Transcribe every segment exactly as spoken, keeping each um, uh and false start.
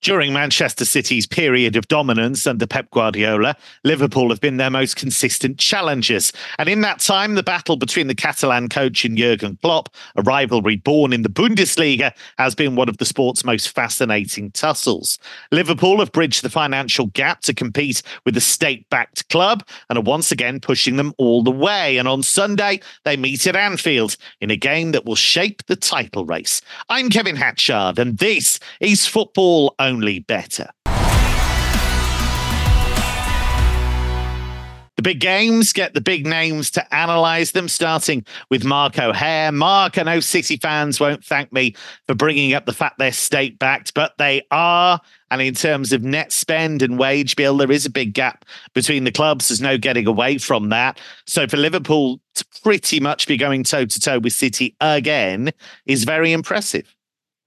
During Manchester City's period of dominance under Pep Guardiola, Liverpool have been their most consistent challengers. And in that time, the battle between the Catalan coach and Jurgen Klopp, a rivalry born in the Bundesliga, has been one of the sport's most fascinating tussles. Liverpool have bridged the financial gap to compete with a state-backed club and are once again pushing them all the way. And on Sunday, they meet at Anfield in a game that will shape the title race. I'm Kevin Hatchard, and this is Football Only Better. The big games get the big names to analyse them, starting with Mark O'Hare. Mark, I know City fans won't thank me for bringing up the fact they're state-backed, but they are. And in terms of net spend and wage bill, there is a big gap between the clubs. There's no getting away from that. So for Liverpool to pretty much be going toe-to-toe with City again is very impressive.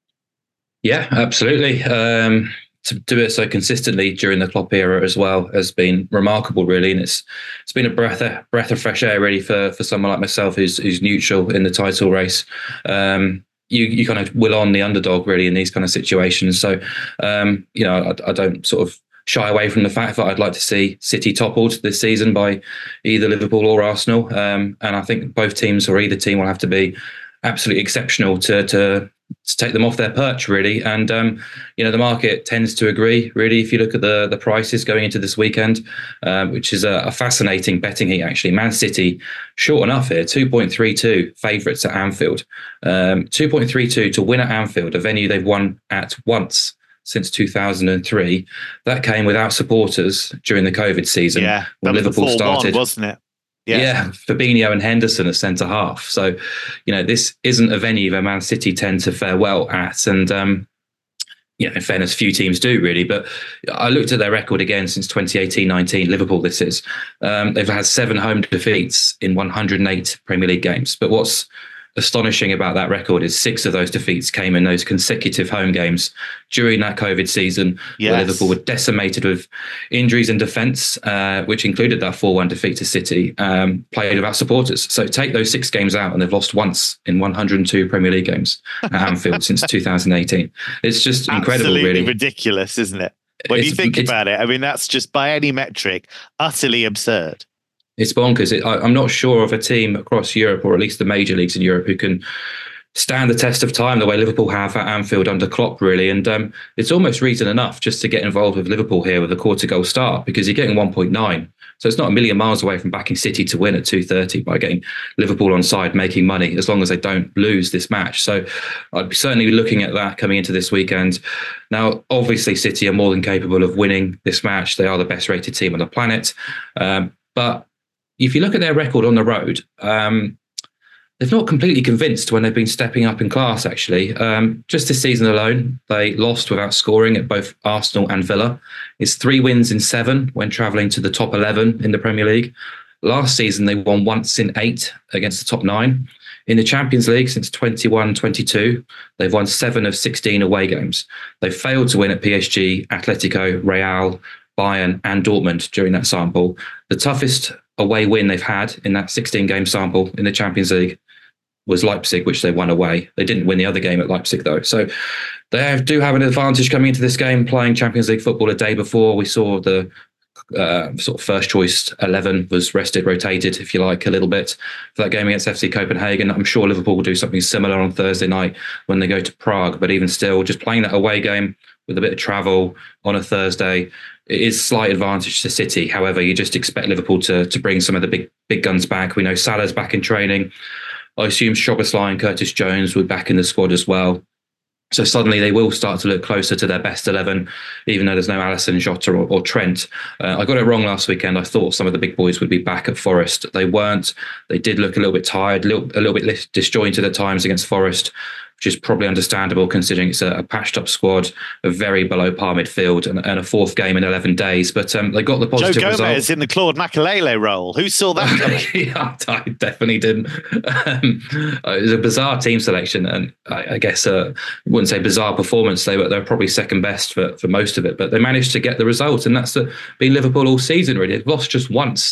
Yeah, absolutely. Um, to do it so consistently during the Klopp era as well has been remarkable, really, and it's it's been a breath of breath of fresh air, really, for for someone like myself who's who's neutral in the title race. Um, you you kind of will on the underdog, really, in these kind of situations. So, um, you know, I, I don't sort of shy away from the fact that I'd like to see City toppled this season by either Liverpool or Arsenal, um, and I think both teams or either team will have to be absolutely exceptional to to. to take them off their perch, really. And, um, you know, the market tends to agree, really, if you look at the the prices going into this weekend, um, which is a, a fascinating betting heat, actually. Man City, short enough here, two point three two favourites at Anfield. Um, two point three two to win at Anfield, a venue they've won at once since two thousand three. That came without supporters during the COVID season. Yeah, when Liverpool started, wasn't it? Yeah. yeah, Fabinho and Henderson at centre half. So, you know, this isn't a venue that Man City tend to fare well at. And, um, you know, in fairness, few teams do, really. But I looked at their record again since twenty eighteen nineteen, Liverpool this is. Um, they've had seven home defeats in one hundred eight Premier League games. But what's astonishing about that record is six of those defeats came in those consecutive home games during that COVID season, yes, where Liverpool were decimated with injuries and defence, uh, which included that four one defeat to City, um, played without supporters. So take those six games out and they've lost once in one hundred two Premier League games at Anfield since two thousand eighteen. It's just incredible, Absolutely really. Ridiculous, isn't it? When it's, you think about it, I mean, that's just by any metric, utterly absurd. It's bonkers. It, I, I'm not sure of a team across Europe, or at least the major leagues in Europe, who can stand the test of time the way Liverpool have at Anfield under Klopp, really. And um, it's almost reason enough just to get involved with Liverpool here with a quarter goal start, because you're getting one point nine. So it's not a million miles away from backing City to win at two thirty by getting Liverpool on side, making money, as long as they don't lose this match. So I'd be certainly looking at that coming into this weekend. Now, obviously, City are more than capable of winning this match. They are the best rated team on the planet. Um, but if you look at their record on the road, um, they've not completely convinced when they've been stepping up in class, actually. Um, just this season alone, they lost without scoring at both Arsenal and Villa. It's three wins in seven when travelling to the top eleven in the Premier League. Last season, they won once in eight against the top nine. In the Champions League since twenty-one twenty-two, they've won seven of sixteen away games. They've failed to win at P S G, Atletico, Real, Bayern and Dortmund during that sample. The toughest away win they've had in that sixteen-game sample in the Champions League was Leipzig, which they won away. They didn't win the other game at Leipzig, though. So they have, do have an advantage coming into this game, playing Champions League football a day before. We saw the uh, sort of first choice eleven was rested, rotated, if you like, a little bit for that game against F C Copenhagen. I'm sure Liverpool will do something similar on Thursday night when they go to Prague. But even still, just playing that away game with a bit of travel on a Thursday, it is slight advantage to City. However, you just expect Liverpool to to bring some of the big big guns back. We know Salah's back in training. I assume Szoboszlai and Curtis Jones were back in the squad as well. So suddenly they will start to look closer to their best eleven, even though there's no Alisson, Jota or, or Trent. Uh, I got it wrong last weekend. I thought some of the big boys would be back at Forest. They weren't. They did look a little bit tired, a little, a little bit disjointed at times against Forest, which is probably understandable considering it's a, a patched up squad, a very below par midfield, and, and a fourth game in eleven days. But um, they got the positive Joe Gomez result. in the Claude Makelele role. Who saw that coming? Yeah, I definitely didn't. Um, it was a bizarre team selection, and I, I guess uh, I wouldn't say bizarre performance. They were they were probably second best for, for most of it, but they managed to get the result, and that's uh, been Liverpool all season. Really, they've lost just once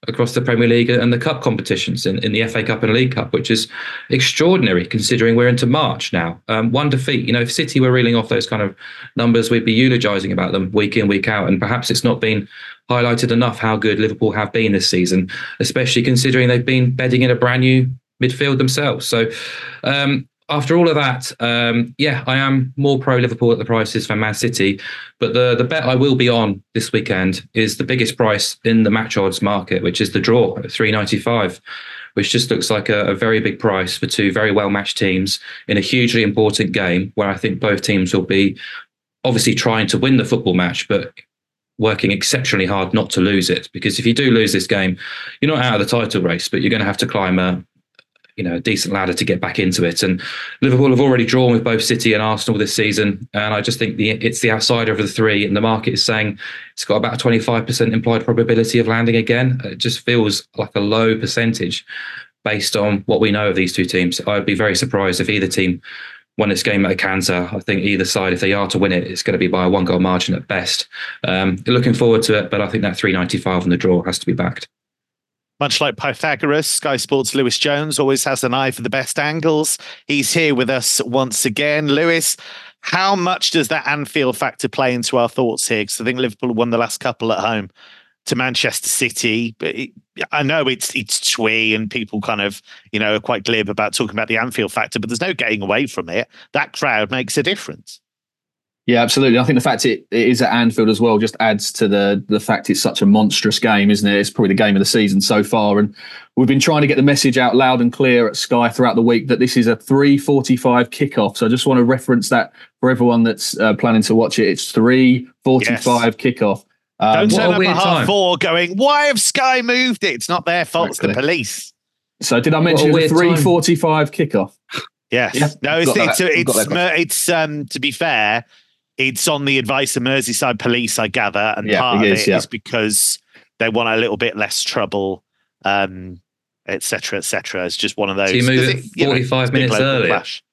across the Premier League and the cup competitions in, in the F A Cup and League Cup, which is extraordinary considering we're into March now. Um, one defeat. You know, if City were reeling off those kind of numbers, we'd be eulogising about them week in, week out. And perhaps it's not been highlighted enough how good Liverpool have been this season, especially considering they've been bedding in a brand new midfield themselves. So um, after all of that, um, yeah, I am more pro Liverpool at the prices for Man City. But the, the bet I will be on this weekend is the biggest price in the match odds market, which is the draw at three ninety-five, which just looks like a, a very big price for two very well-matched teams in a hugely important game where I think both teams will be obviously trying to win the football match, but working exceptionally hard not to lose it. Because if you do lose this game, you're not out of the title race, but you're going to have to climb a you know, a decent ladder to get back into it. And Liverpool have already drawn with both City and Arsenal this season. And I just think the it's the outsider of the three. And the market is saying it's got about a twenty-five percent implied probability of landing again. It just feels like a low percentage based on what we know of these two teams. I'd be very surprised if either team won this game at a canter. I think either side, if they are to win it, it's going to be by a one goal margin at best. Um, looking forward to it, but I think that three ninety-five on the draw has to be backed. Much like Pythagoras, Sky Sports' Lewis Jones always has an eye for the best angles. He's here with us once again. Lewis, how much does that Anfield factor play into our thoughts here? Because I think Liverpool won the last couple at home to Manchester City. But it, I know it's it's twee and people kind of, you know, are quite glib about talking about the Anfield factor, but there's no getting away from it. That crowd makes a difference. Yeah, absolutely. I think the fact it, it is at Anfield as well just adds to the the fact it's such a monstrous game, isn't it? It's probably the game of the season so far. And we've been trying to get the message out loud and clear at Sky throughout the week that this is a three forty-five kickoff. So I just want to reference that for everyone that's uh, planning to watch it. It's three forty-five yes. kickoff. Um, Don't turn up at half four going, why have Sky moved it? It's not their fault, exactly. It's the police. So did I mention the three forty-five kickoff? Yes. Yeah, no, it's, it's, it's, it's, it's um, to be fair, it's on the advice of Merseyside police, I gather, and yeah, part it is, of it yeah. is because they want a little bit less trouble, um, et cetera, et cetera. It's just one of those. So you move it, it forty-five know, minutes earlier. Flash.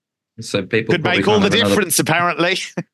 So people could make all the difference, another... apparently.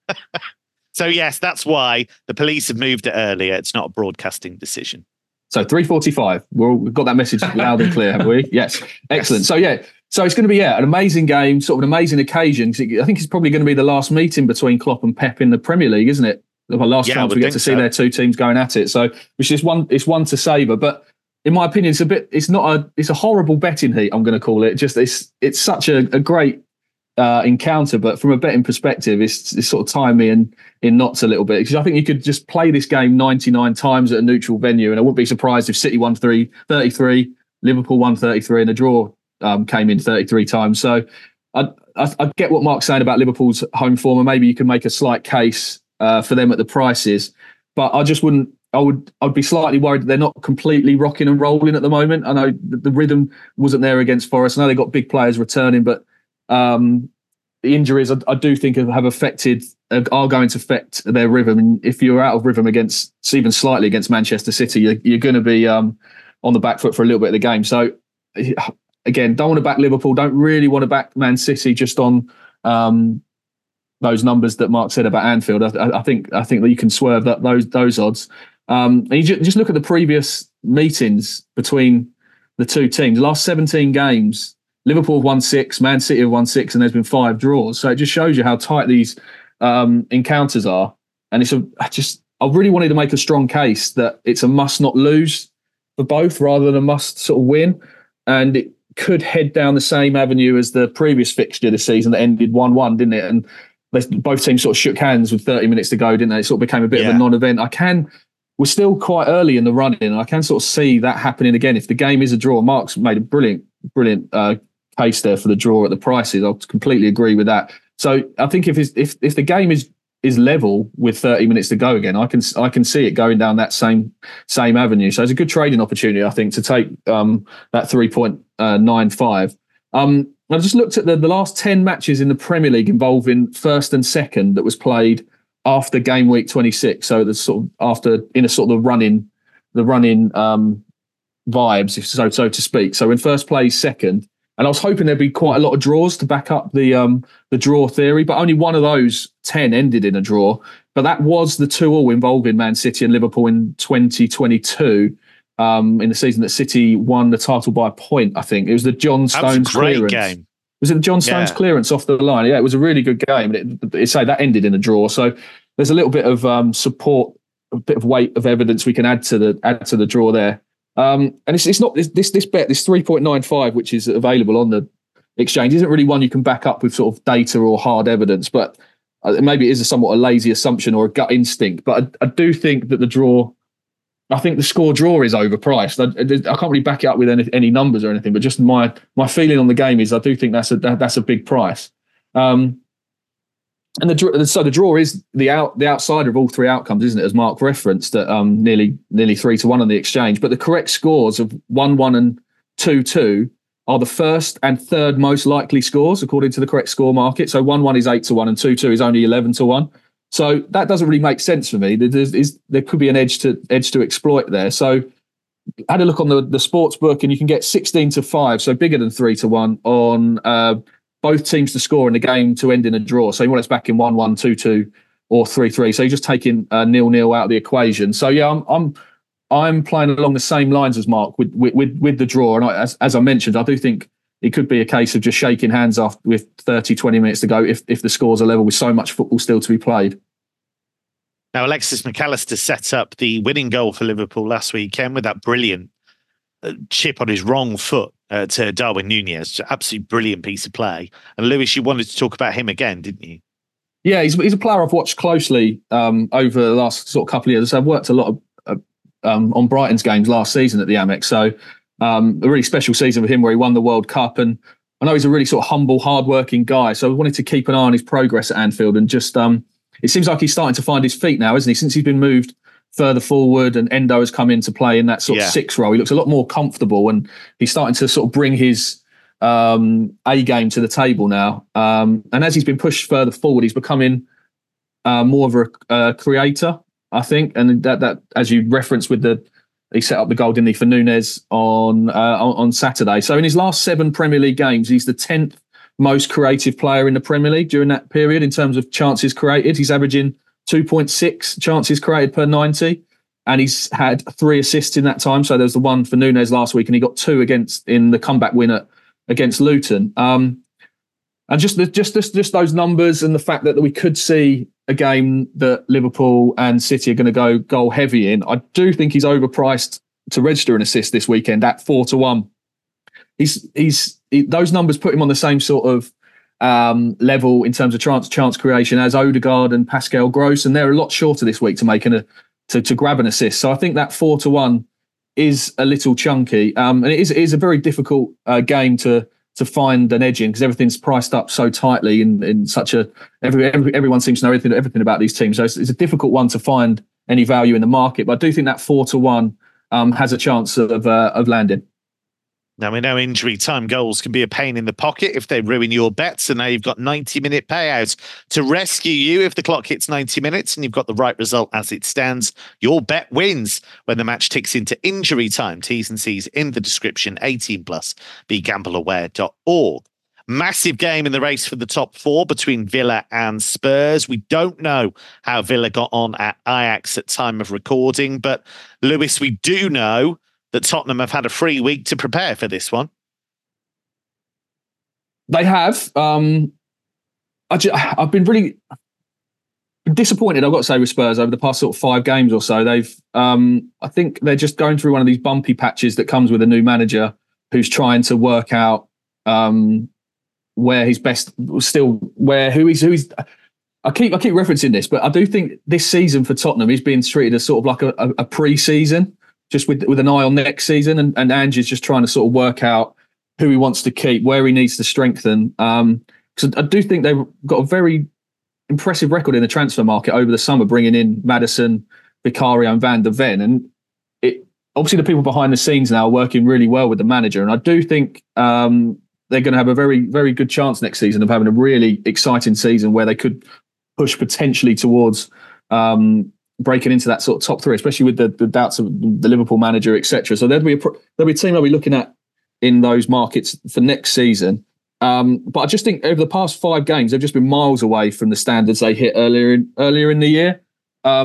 So yes, that's why the police have moved it earlier. It's not a broadcasting decision. So three forty-five. We're, we've got that message loud and clear, have we? Yes, excellent. Yes. So yeah. So it's going to be, yeah, an amazing game, sort of an amazing occasion. I think it's probably going to be the last meeting between Klopp and Pep in the Premier League, isn't it? The last yeah, chance we get to see so. their two teams going at it. So which is one, it's one to savour. But in my opinion, it's a bit, it's not a, it's a horrible betting heat, I'm going to call it. Just it's, it's such a, a great uh, encounter. But from a betting perspective, it's, it's sort of tying me in, in knots a little bit. Because I think you could just play this game ninety-nine times at a neutral venue. And I wouldn't be surprised if City won three, thirty-three, Liverpool won thirty-three, and a draw Um, came in thirty-three times. So I, I, I get what Mark's saying about Liverpool's home form, and maybe you can make a slight case uh, for them at the prices. But I just wouldn't. I would. I'd be slightly worried that they're not completely rocking and rolling at the moment. I know the, the rhythm wasn't there against Forest. I know they got big players returning, but um, the injuries I, I do think have, have affected uh, are going to affect their rhythm. And if you're out of rhythm against even slightly against Manchester City, you're, you're going to be um, on the back foot for a little bit of the game. So. Again, don't want to back Liverpool. Don't really want to back Man City just on um, those numbers that Mark said about Anfield. I, I think I think that you can swerve that those those odds. Um, and you just, just look at the previous meetings between the two teams. The last seventeen games, Liverpool have won six, Man City have won six, and there's been five draws. So it just shows you how tight these um, encounters are. And it's a I just I really wanted to make a strong case that it's a must not lose for both rather than a must sort of win. And it could head down the same avenue as the previous fixture this season that ended one one, didn't it? And they, both teams sort of shook hands with thirty minutes to go, didn't they? It sort of became a bit yeah. of a non-event. I can, we're still quite early in the run-in, and I can sort of see that happening again. If the game is a draw, Mark's made a brilliant, brilliant uh, case there for the draw at the prices. I'll completely agree with that. So I think if it's, if if the game is is level with thirty minutes to go again, I can I can see it going down that same same avenue. So it's a good trading opportunity, I think, to take um, that three point nine five. Um, I just looked at the, the last ten matches in the Premier League involving first and second that was played after game week twenty-six. So the sort of after in a sort of the running the running um, vibes, if so so to speak. So when first plays second. And I was hoping there'd be quite a lot of draws to back up the um, the draw theory, but only one of those ten ended in a draw. But that was the two all involving Man City and Liverpool in twenty twenty-two. um, in the season that City won the title by a point. I think it was the John Stones that was a great clearance. Game. Was it the John Stones yeah. clearance off the line? Yeah, it was a really good game. And it, it say that ended in a draw. So there's a little bit of um, support, a bit of weight of evidence we can add to the add to the draw there. Um, and it's it's not this this, this bet, this three point nine five, which is available on the exchange, isn't really one you can back up with sort of data or hard evidence. But maybe it is a somewhat a lazy assumption or a gut instinct. But I, I do think that the draw. I think the score draw is overpriced. I, I can't really back it up with any, any numbers or anything, but just my my feeling on the game is I do think that's a that, that's a big price. Um, and the so the draw is the out the outsider of all three outcomes, isn't it? As Mark referenced, at um, nearly nearly three to one on the exchange. But the correct scores of one one and two two are the first and third most likely scores according to the correct score market. So one one is eight to one and two two is only eleven to one. So that doesn't really make sense for me. There, is, there could be an edge to edge to exploit there. So I had a look on the, the sports book, and you can get sixteen to five, so bigger than three to one on uh, both teams to score in the game to end in a draw. So you want it's back in one one, two two, or three three. So you're just taking uh, nil nil out of the equation. So yeah, I'm I'm I'm playing along the same lines as Mark with with with, with the draw. And I, as as I mentioned, I do think it could be a case of just shaking hands after with thirty, twenty minutes to go if if the scores are level with so much football still to be played. Now, Alexis McAllister set up the winning goal for Liverpool last weekend with that brilliant chip on his wrong foot uh, to Darwin Nunez. Absolutely brilliant piece of play. And Lewis, you wanted to talk about him again, didn't you? Yeah, he's he's a player I've watched closely um, over the last sort of couple of years. I've worked a lot of, uh, um, on Brighton's games last season at the Amex. So um, a really special season for him where he won the World Cup. And I know he's a really sort of humble, hardworking guy. So I wanted to keep an eye on his progress at Anfield and just... Um, It seems like he's starting to find his feet now, isn't he? Since he's been moved further forward and Endo has come into play in that sort yeah. of six role, he looks a lot more comfortable and he's starting to sort of bring his um, A game to the table now. Um, and as he's been pushed further forward, he's becoming uh, more of a uh, creator, I think. And that, that, as you referenced with the, he set up the goal, didn't he, for Nunez on, uh, on on Saturday. So in his last seven Premier League games, he's the tenth most creative player in the Premier League during that period in terms of chances created. He's averaging two point six chances created per ninety, and he's had three assists in that time. So there's the one for Nunez last week, and he got two against in the comeback winner against Luton. Um, and just the, just just just those numbers and the fact that we could see a game that Liverpool and City are going to go goal heavy in, I do think he's overpriced to register an assist this weekend at four to one. He's he's he, those numbers put him on the same sort of um, level in terms of chance chance creation as Odegaard and Pascal Gross, and they're a lot shorter this week to make an a to to grab an assist. So I think that four to one is a little chunky, um, and it is it is a very difficult uh, game to to find an edge in because everything's priced up so tightly in, in such a every, every everyone seems to know everything everything about these teams. So it's, it's a difficult one to find any value in the market. But I do think that four to one um, has a chance of uh, of landing. Now, we know injury time goals can be a pain in the pocket if they ruin your bets. And now you've got ninety minute payouts to rescue you if the clock hits ninety minutes and you've got the right result as it stands. Your bet wins when the match ticks into injury time. T's and C's in the description. eighteen plus. be gamble aware dot org. Massive game in the race for the top four between Villa and Spurs. We don't know how Villa got on at Ajax at time of recording, but Lewis, we do know that Tottenham have had a free week to prepare for this one. They have. Um, I just, I've been really disappointed, I've got to say, with Spurs over the past sort of five games or so. They've, um, I think they're just going through one of these bumpy patches that comes with a new manager who's trying to work out um, where he's best, still where who he's who he's. I keep I keep referencing this, but I do think this season for Tottenham is being treated as sort of like a, a, a pre-season, just with with an eye on next season, and, and Ange is just trying to sort of work out who he wants to keep, where he needs to strengthen. Um, because I do think they've got a very impressive record in the transfer market over the summer, bringing in Maddison, Vicario, and Van der Ven, and it obviously the people behind the scenes now are working really well with the manager, and I do think um, they're going to have a very very good chance next season of having a really exciting season where they could push potentially towards. Um, breaking into that sort of top three, especially with the, the doubts of the Liverpool manager, et cetera. So there'll be a there'll be a team I'll be looking at in those markets for next season. Um, but I just think over the past five games, they've just been miles away from the standards they hit earlier in earlier in the year. Um,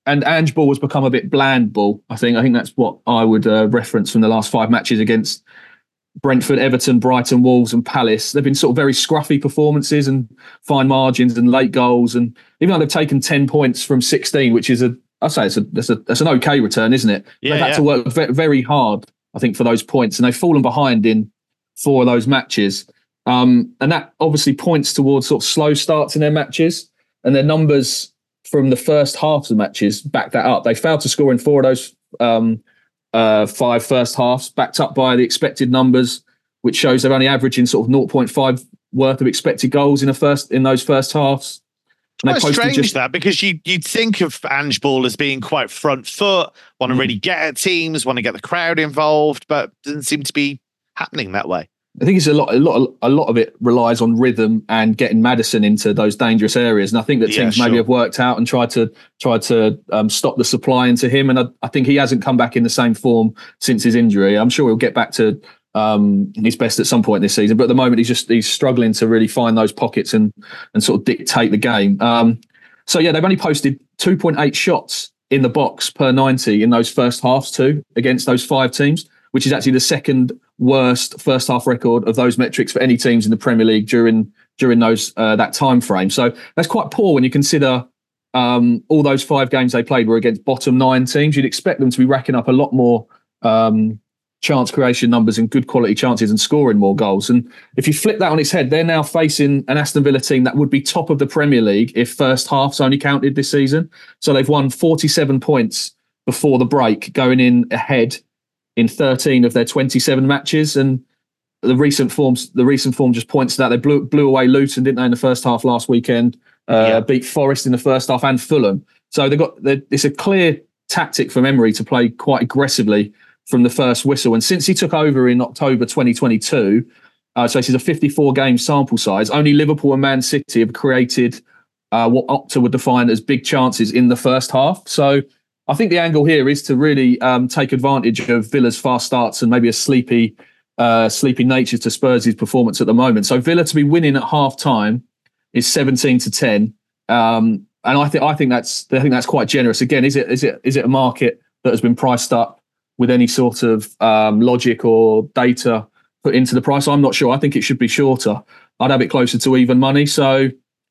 and Ange ball has become a bit bland ball. I think I think that's what I would uh, reference from the last five matches against Brentford, Everton, Brighton, Wolves, and Palace. They've been sort of very scruffy performances and fine margins and late goals. And even though they've taken ten points from sixteen, which is a, I say it's a that's a that's an okay return, isn't it? Yeah, they've had yeah. to work ve- very hard, I think, for those points, and they've fallen behind in four of those matches. Um, and that obviously points towards sort of slow starts in their matches, and their numbers from the first half of the matches back that up. They failed to score in four of those um, uh, five first halves, backed up by the expected numbers, which shows they're only averaging sort of zero point five worth of expected goals in a first in those first halves. And quite strange just, that because you you'd think of Ange ball as being quite front foot, want to mm. really get at teams, want to get the crowd involved, but doesn't seem to be happening that way. I think it's a lot, a lot, a lot of it relies on rhythm and getting Maddison into those dangerous areas. And I think that teams yeah, sure. maybe have worked out and tried to try to um, stop the supply into him. And I, I think he hasn't come back in the same form since his injury. I'm sure he'll get back to um, his best at some point this season. But at the moment, he's just he's struggling to really find those pockets and and sort of dictate the game. Um, so yeah, they've only posted two point eight shots in the box per ninety in those first halves too against those five teams, which is actually the second worst first half record of those metrics for any teams in the Premier League during during those uh, that time frame. So that's quite poor when you consider um, all those five games they played were against bottom nine teams. You'd expect them to be racking up a lot more um, chance creation numbers and good quality chances and scoring more goals. And if you flip that on its head, they're now facing an Aston Villa team that would be top of the Premier League if first halves only counted this season. So they've won forty-seven points before the break, going in ahead in thirteen of their twenty-seven matches, and the recent forms, the recent form just points to that. They blew blew away Luton, didn't they, in the first half last weekend? Uh, yeah. Beat Forest in the first half and Fulham. So they got it's a clear tactic from Emery to play quite aggressively from the first whistle. And since he took over in October twenty twenty-two, uh, so this is a fifty-four game sample size. Only Liverpool and Man City have created uh, what Opta would define as big chances in the first half. So I think the angle here is to really um, take advantage of Villa's fast starts and maybe a sleepy, uh, sleepy nature to Spurs' performance at the moment. So Villa to be winning at half time is seventeen to ten, um, and I think I think that's I think that's quite generous. Again, is it is it is it a market that has been priced up with any sort of um, logic or data put into the price? I'm not sure. I think it should be shorter. I'd have it closer to even money. So.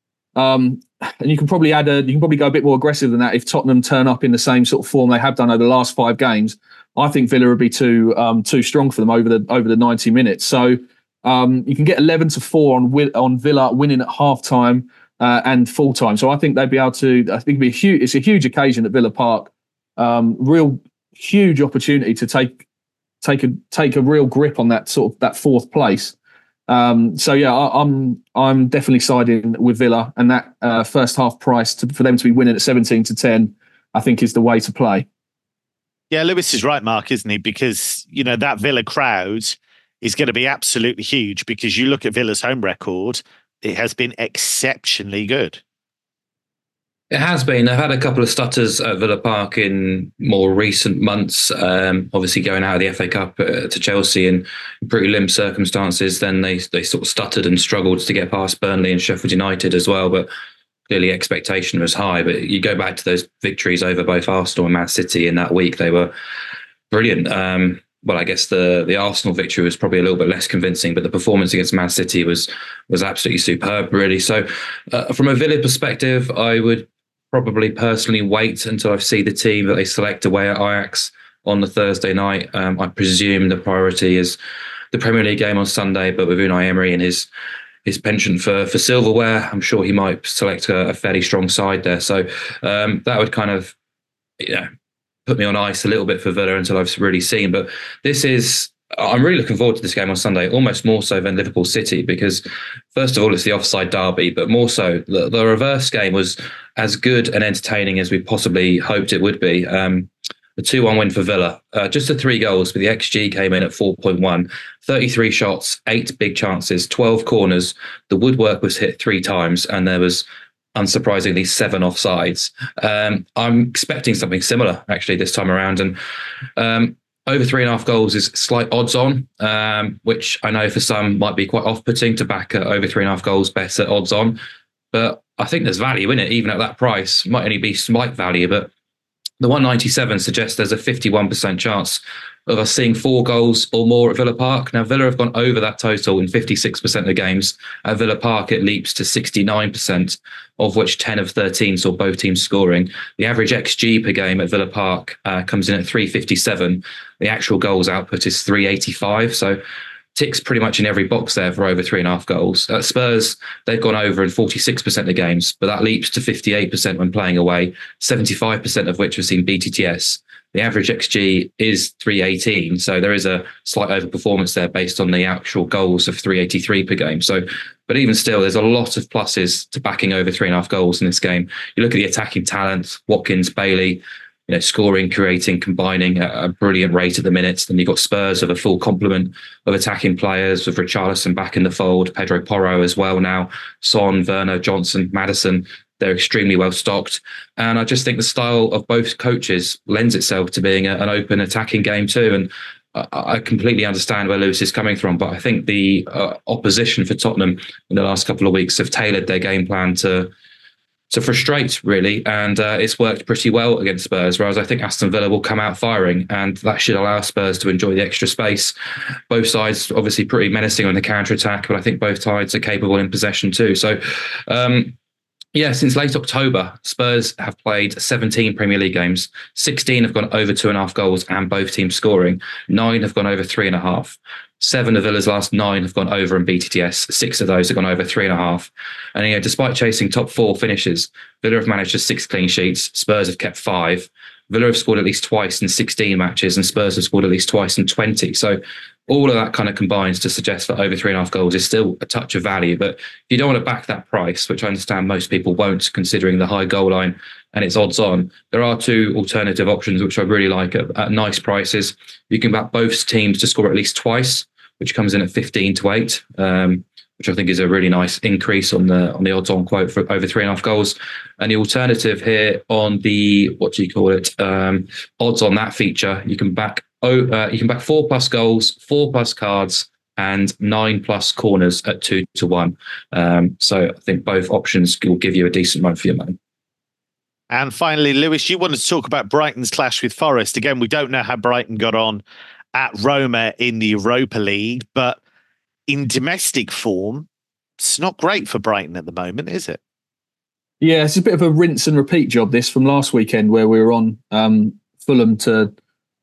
Um, And you can probably add a, you can probably go a bit more aggressive than that if Tottenham turn up in the same sort of form they have done over the last five games. I think Villa would be too um, too strong for them over the over the ninety minutes. So um, you can get eleven to four on on Villa winning at half time uh, and full time. So I think they'd be able to. I think it'd be a huge. It's a huge occasion at Villa Park. Um, real huge opportunity to take take a take a real grip on that sort of that fourth place. Um, so yeah, I, I'm I'm definitely siding with Villa, and that uh, first half price to, for them to be winning at seventeen to ten, I think is the way to play. Yeah, Lewis is right, Mark, isn't he? Because you know that Villa crowd is going to be absolutely huge. Because you look at Villa's home record, it has been exceptionally good. It has been. They've had a couple of stutters at Villa Park in more recent months. Um, obviously, going out of the F A Cup uh, to Chelsea in pretty limp circumstances. Then they they sort of stuttered and struggled to get past Burnley and Sheffield United as well. But clearly, expectation was high. But you go back to those victories over both Arsenal and Man City in that week; they were brilliant. Um, well, I guess the the Arsenal victory was probably a little bit less convincing, but the performance against Man City was was absolutely superb, really. So, uh, from a Villa perspective, I would probably personally wait until I see the team that they select away at Ajax on the Thursday night. Um, I presume the priority is the Premier League game on Sunday, but with Unai Emery and his his penchant for for silverware, I'm sure he might select a, a fairly strong side there. So um, that would kind of, you know, put me on ice a little bit for Villa until I've really seen. But this is, I'm really looking forward to this game on Sunday, almost more so than Liverpool City, because first of all, it's the offside derby, but more so the, the reverse game was as good and entertaining as we possibly hoped it would be. Um, a two one win for Villa, uh, just the three goals, but the X G came in at four point one, thirty-three shots, eight big chances, twelve corners. The woodwork was hit three times, and there was, unsurprisingly, seven offsides. Um, I'm expecting something similar, actually, this time around. And um, over three and a half goals is slight odds on, um, which I know for some might be quite off-putting to back uh, over three and a half goals better odds on. But I think there's value in it, even at that price. Might only be slight value, but The one ninety-seven suggests there's a fifty-one percent chance of us seeing four goals or more at Villa Park. Now, Villa have gone over that total in fifty-six percent of the games. At Villa Park, it leaps to sixty-nine percent, of which ten of thirteen saw both teams scoring. The average X G per game at Villa Park uh, comes in at three fifty-seven. The actual goals output is three eighty-five. So ticks pretty much in every box there for over three and a half goals. At Spurs, they've gone over in forty-six percent of games, but that leaps to fifty-eight percent when playing away, seventy-five percent of which have seen B T T S. The average X G is three eighteen, so there is a slight overperformance there based on the actual goals of three eighty-three per game. So, but even still, there's a lot of pluses to backing over three and a half goals in this game. You look at the attacking talent, Watkins, Bailey, you know, scoring, creating, combining at a brilliant rate at the minutes. Then you've got Spurs of a full complement of attacking players, with Richarlison back in the fold, Pedro Porro as well now, Son, Werner, Johnson, Maddison. They're extremely well stocked. And I just think the style of both coaches lends itself to being a, an open attacking game too. And I, I completely understand where Lewis is coming from, but I think the uh, opposition for Tottenham in the last couple of weeks have tailored their game plan to to frustrate, really. And uh, it's worked pretty well against Spurs, whereas I think Aston Villa will come out firing, and that should allow Spurs to enjoy the extra space. Both sides obviously pretty menacing on the counter-attack, but I think both sides are capable in possession too. So, um, yeah, since late October, Spurs have played seventeen Premier League games. sixteen have gone over two and a half goals and both teams scoring. Nine have gone over three and a half. Seven of Villa's last nine have gone over in B T T S. Six of those have gone over three and a half. And you know, despite chasing top four finishes, Villa have managed just six clean sheets. Spurs have kept five. Villa have scored at least twice in sixteen matches, and Spurs have scored at least twice in twenty. So all of that kind of combines to suggest that over three and a half goals is still a touch of value. But if you don't want to back that price, which I understand most people won't, considering the high goal line and it's odds on, there are two alternative options which I really like at, at nice prices. You can back both teams to score at least twice, which comes in at fifteen to eight, um, which I think is a really nice increase on the on the odds on quote for over three and a half goals. And the alternative here on the, what do you call it, um, odds on that feature, you can back oh uh, you can back four plus goals, four plus cards, and nine plus corners at two to one. Um, so I think both options will give you a decent run for your money. And finally, Lewis, you wanted to talk about Brighton's clash with Forest. Again, we don't know how Brighton got on at Roma in the Europa League, but in domestic form, it's not great for Brighton at the moment, is it? Yeah, it's a bit of a rinse and repeat job, this, from last weekend, where we were on um, Fulham to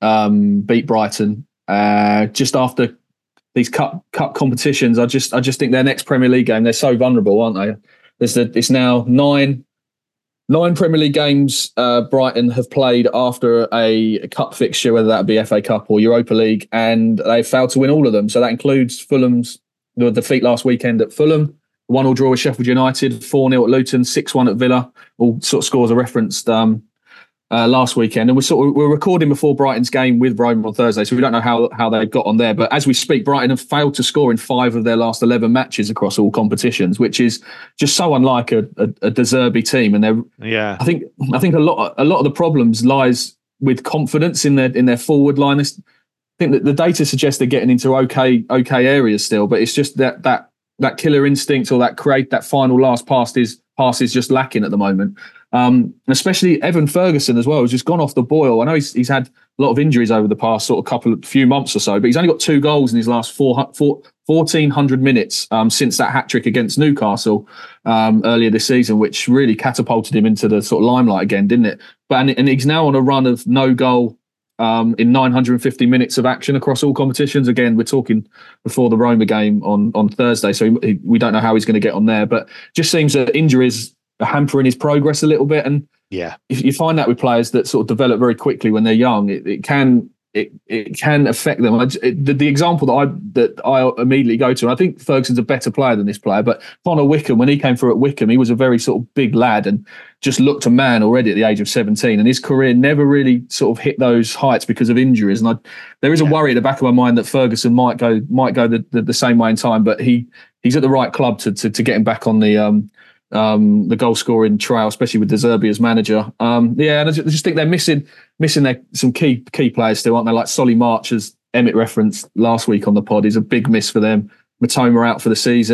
um, beat Brighton uh, just after these cup cup competitions. I just I just think their next Premier League game, they're so vulnerable, aren't they? There's the, it's now nine nine Premier League games uh, Brighton have played after a, a cup fixture, whether that be F A Cup or Europa League, and they've failed to win all of them. So that includes Fulham's the defeat last weekend at Fulham, one all draw with Sheffield United, four nil at Luton, six one at Villa. All sort of scores are referenced um, uh, last weekend. And we're sort of, we're recording before Brighton's game with Roma on Thursday, so we don't know how how they've got on there. But as we speak, Brighton have failed to score in five of their last eleven matches across all competitions, which is just so unlike a, a, a De Zerbi team. And they're, yeah, I think I think a lot a lot of the problems lies with confidence in their in their forward line. I think that the data suggests they're getting into okay okay areas still, but it's just that that that killer instinct or that create that final last pass is pass is just lacking at the moment. Um, and especially Evan Ferguson as well, who's just gone off the boil. I know he's he's had a lot of injuries over the past sort of couple of few months or so, but he's only got two goals in his last four, four, fourteen hundred minutes um, since that hat-trick against Newcastle um, earlier this season, which really catapulted him into the sort of limelight again, didn't it? But and, and he's now on a run of no goal um, in nine hundred fifty minutes of action across all competitions. Again, we're talking before the Roma game on, on Thursday, so he, we don't know how he's going to get on there, but just seems that injuries are hampering his progress a little bit. And yeah, if you find that with players that sort of develop very quickly when they're young, it, it can it it can affect them. I, it, the, the example that I that I immediately go to, and I think Ferguson's a better player than this player, but Connor Wickham, when he came through at Wickham, he was a very sort of big lad and just looked a man already at the age of seventeen, and his career never really sort of hit those heights because of injuries. And I, there is a yeah. worry at the back of my mind that Ferguson might go might go the, the, the same way in time, but he he's at the right club to to, to get him back on the um, um, the goal scoring trail, especially with De Zerbi as manager. Um, yeah, and I just think they're missing missing their, some key key players still, aren't they? Like Solly March, as Emmett referenced last week on the pod, is a big miss for them. Matoma out for the season.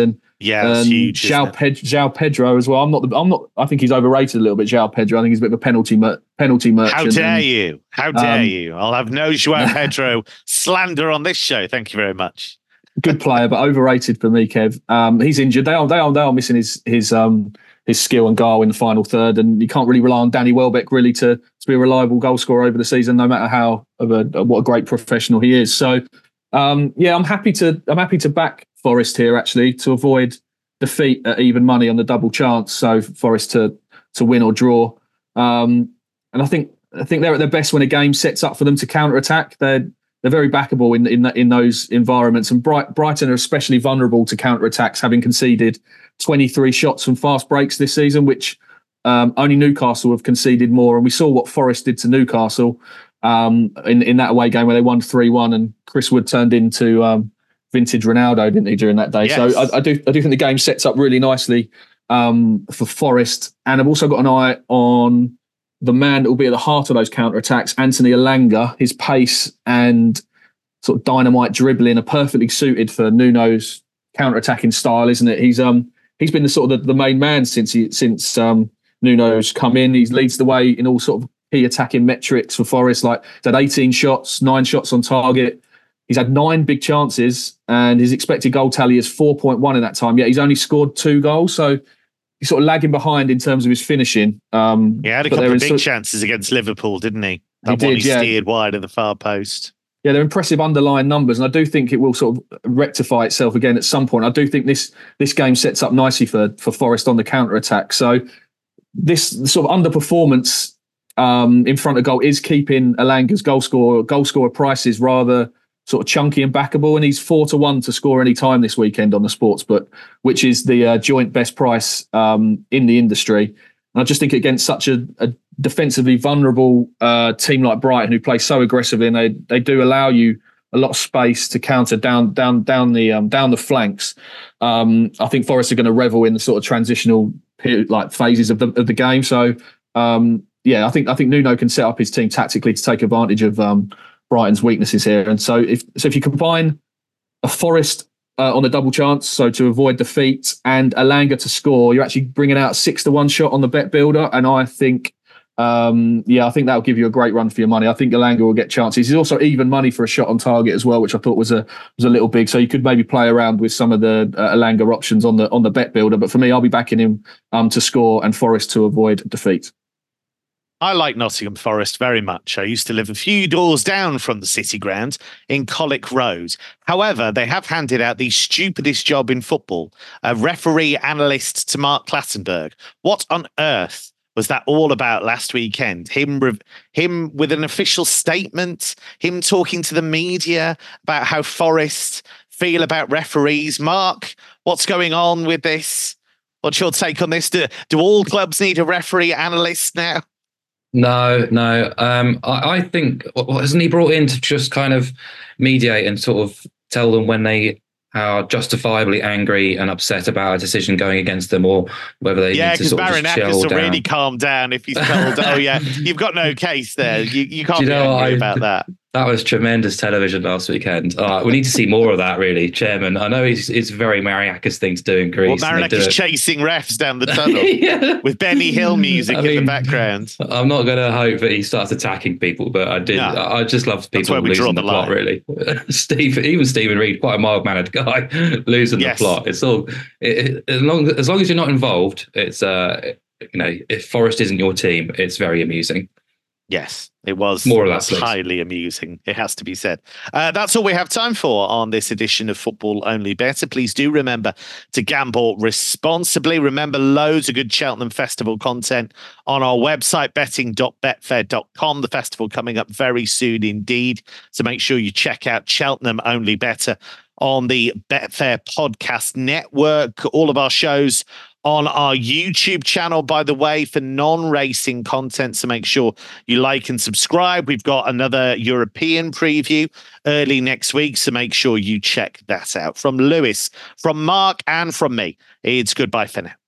Yeah, that's um, huge. João, Ped- João Pedro as well. I'm not. The, I'm not. I think he's overrated a little bit. João Pedro. I think he's a bit of a penalty mer- penalty merchant. How dare and, you? How dare um, you? I'll have no João Pedro slander on this show. Thank you very much. Good player, but overrated for me, Kev. Um, he's injured. They are. They are. They are missing his his um his skill and guile in the final third, and you can't really rely on Danny Welbeck really to to be a reliable goal scorer over the season, no matter how of a what a great professional he is. So, um, yeah, I'm happy to I'm happy to back Forest here actually to avoid defeat at even money on the double chance. So Forest to to win or draw. Um, and I think I think they're at their best when a game sets up for them to counter attack. They're they're very backable in in in those environments. And Bright, Brighton are especially vulnerable to counter attacks, having conceded twenty-three shots from fast breaks this season, which um, only Newcastle have conceded more. And we saw what Forest did to Newcastle um, in in that away game where they won three one, and Chris Wood turned into um, vintage Ronaldo, didn't he, during that day? Yes. So I, I do I do think the game sets up really nicely um, for Forest. And I've also got an eye on the man that will be at the heart of those counter-attacks, Anthony Elanga. His pace and sort of dynamite dribbling are perfectly suited for Nuno's counter-attacking style, isn't it? He's um he's been the sort of the, the main man since he since um, Nuno's come in. He leads the way in all sort of key attacking metrics for Forest. Like he's had eighteen shots, nine shots on target. He's had nine big chances, and his expected goal tally is four point one in that time. Yet he's only scored two goals, so he's sort of lagging behind in terms of his finishing. Um, he had a couple of big so- chances against Liverpool, didn't he? That he one did, he yeah. steered wide of the far post. Yeah, they're impressive underlying numbers, and I do think it will sort of rectify itself again at some point. I do think this this game sets up nicely for for Forest on the counter attack. So this sort of underperformance um, in front of goal is keeping Elanga's goal score goal scorer prices rather sort of chunky and backable, and he's four to one to score any time this weekend on the Sportsbook, which is the uh, joint best price um, in the industry. And I just think against such a, a defensively vulnerable uh, team like Brighton, who play so aggressively, and they they do allow you a lot of space to counter down down down the um, down the flanks. Um, I think Forest are going to revel in the sort of transitional period, like phases of the of the game. So um, yeah, I think I think Nuno can set up his team tactically to take advantage of Um, Brighton's weaknesses here. And so if so if you combine a Forest uh, on the double chance, so to avoid defeat, and Elanga to score, you're actually bringing out a six to one shot on the bet builder. And I think, um, yeah, I think that'll give you a great run for your money. I think Elanga will get chances. He's also even money for a shot on target as well, which I thought was a was a little big. So you could maybe play around with some of the uh, Elanga options on the on the bet builder. But for me, I'll be backing him um, to score and Forest to avoid defeat. I like Nottingham Forest very much. I used to live a few doors down from the City Ground in Colwick Road. However, they have handed out the stupidest job in football, a referee analyst to Mark Clattenburg. What on earth was that all about last weekend? Him, him with an official statement, him talking to the media about how Forest feel about referees. Mark, what's going on with this? What's your take on this? Do, do all clubs need a referee analyst now? No, no. Um, I, I think wasn't he brought in to just kind of mediate and sort of tell them when they are justifiably angry and upset about a decision going against them, or whether they yeah, need to sort of just chill will down. really calm down if he's told, "Oh yeah, you've got no case there. You you can't you be know angry I, about that." That was tremendous television last weekend. Uh, we need to see more of that, really, Chairman. I know it's, it's a very Mariakis thing to do in Greece. Well, Mariakis chasing refs down the tunnel yeah. with Benny Hill music I mean, in the background. I'm not going to hope that he starts attacking people, but I did. No. I just love people losing the, the plot, really. Steve, even Stephen Reed, quite a mild-mannered guy, losing yes. the plot. It's all it, it, as long as long as you're not involved. It's uh, you know, if Forest isn't your team, it's very amusing. Yes, it was more of that. Please. Highly amusing. It has to be said. Uh, that's all we have time for on this edition of Football Only Better. Please do remember to gamble responsibly. Remember, loads of good Cheltenham Festival content on our website, betting dot betfair dot com. The festival coming up very soon indeed. So make sure you check out Cheltenham Only Better on the Betfair Podcast Network. All of our shows on our YouTube channel, by the way, for non-racing content. So make sure you like and subscribe. We've got another European preview early next week. So make sure you check that out. From Lewis, from Mark, and from me, it's goodbye for now.